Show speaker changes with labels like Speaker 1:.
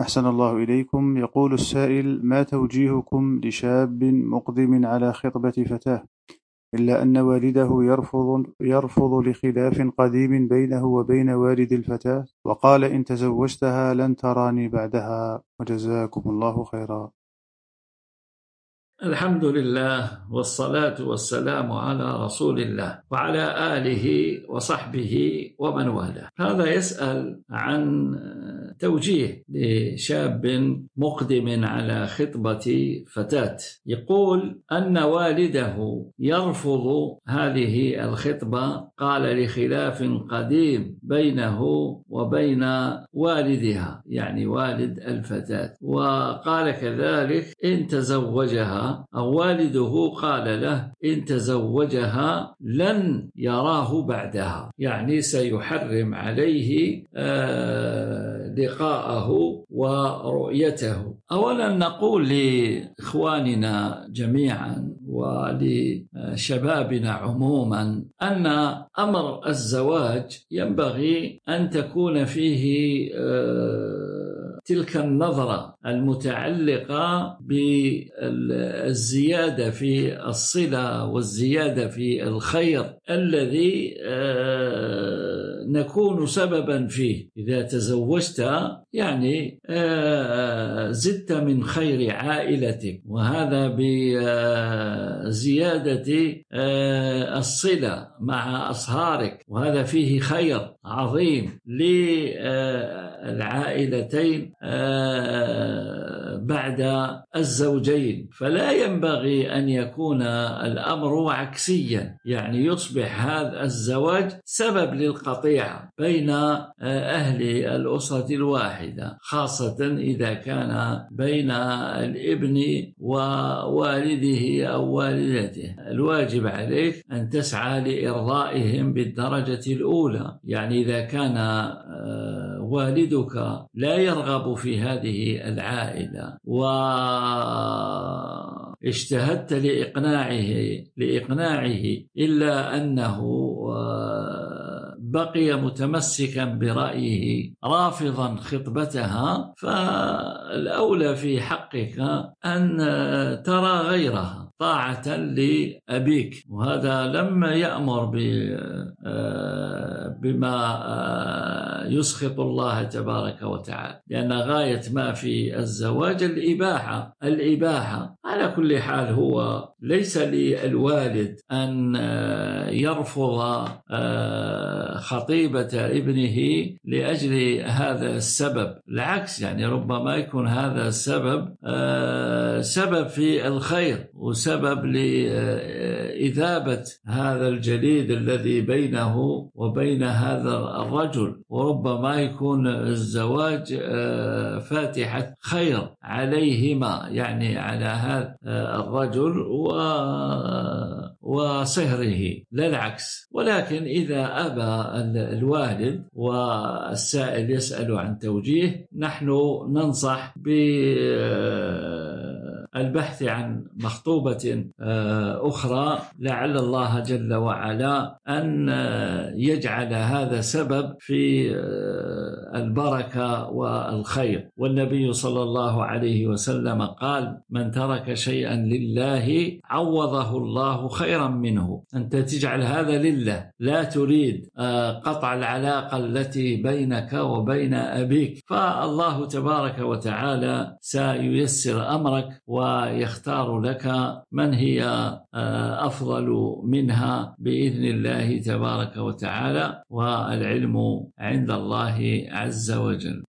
Speaker 1: أحسن الله إليكم. يقول السائل: ما توجيهكم لشاب مقدم على خطبة فتاة إلا أن والده يرفض لخلاف قديم بينه وبين والد الفتاة، وقال: إن تزوجتها لن تراني بعدها، وجزاكم الله خيرا.
Speaker 2: الحمد لله والصلاة والسلام على رسول الله وعلى آله وصحبه ومن والاه. هذا يسأل عن توجيه لشاب مقدم على خطبة فتاة، يقول أن والده يرفض هذه الخطبة، قال لخلاف قديم بينه وبين والدها يعني والد الفتاة، وقال كذلك إن تزوجها أو والده قال له إن تزوجها لن يراه بعدها، يعني سيحرم عليه لقاءه ورؤيته. أولا نقول لإخواننا جميعا ولشبابنا عموما أن أمر الزواج ينبغي أن تكون فيه تلك النظرة المتعلقة بالزيادة في الصلة والزيادة في الخير الذي نكون سببا فيه. إذا تزوجت يعني زدت من خير عائلتك، وهذا بزيادة الصلة مع أصهارك، وهذا فيه خير عظيم للعائلتين بعد الزوجين. فلا ينبغي أن يكون الأمر عكسيا، يعني يصبح هذا الزواج سبب للقطيعة بين أهل الأسرة الواحدة، خاصة إذا كان بين الابن ووالده أو والدته. الواجب عليك أن تسعى لإرضائهم بالدرجة الأولى، يعني إذا كان والدك لا يرغب في هذه العائلة واجتهدت لإقناعه إلا أنه بقي متمسكا برأيه رافضا خطبتها، فالأولى في حقك أن ترى غيرها طاعة لأبيك. وهذا لم يأمر بما يسخط الله تبارك وتعالى، لأن غاية ما في الزواج الإباحة. على كل حال هو ليس للوالد أن يرفض خطيبة ابنه لأجل هذا السبب، العكس، يعني ربما يكون هذا السبب سبب في الخير وسبب لإذابة هذا الجليد الذي بينه وبين هذا الرجل، وربما يكون الزواج فاتحة خير عليهما، يعني على هذا الرجل وصهره، لا العكس. ولكن إذا أبى الوالد والسائل يسأل عن توجيه، نحن ننصح بالبحث عن مخطوبة أخرى، لعل الله جل وعلا أن يجعل هذا سبب في البركة والخير. والنبي صلى الله عليه وسلم قال: من ترك شيئا لله عوضه الله خيرا منه. أنت تجعل هذا لله، لا تريد قطع العلاقة التي بينك وبين أبيك، فالله تبارك وتعالى سييسر أمرك ويختار لك من هي أفضل منها بإذن الله تبارك وتعالى، والعلم عند الله عز وجل.